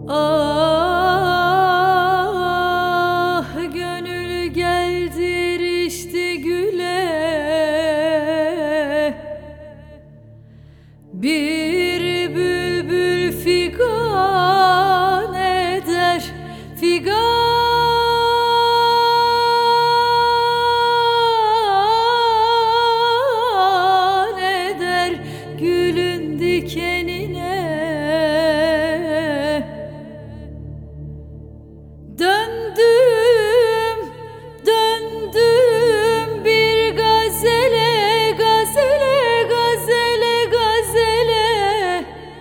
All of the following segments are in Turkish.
Ah gönül geldir işte güle, bir bülbül figan eder, figan eder gülün dikenine. Döndüm, döndüm bir gazele, gazele, gazele, gazele.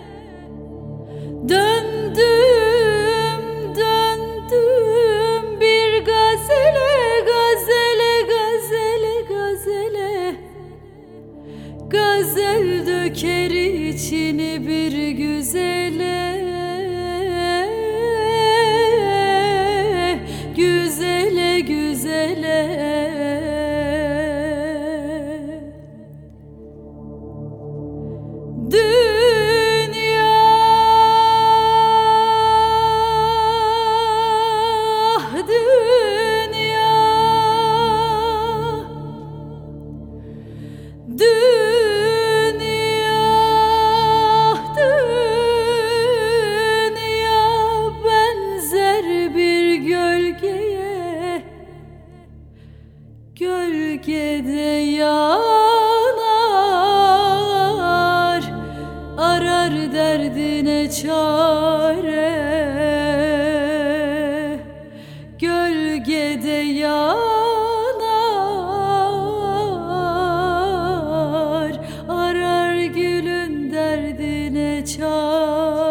Döndüm, döndüm bir gazele, gazele, gazele, gazele. Gazel döker içini bir güzele. Güzele, güzele. Dünya, dünya, dünya, dünya benzer bir gölgeye, gölgede yanar, arar derdine çare. Gölgede yanar, arar gülün derdine çare.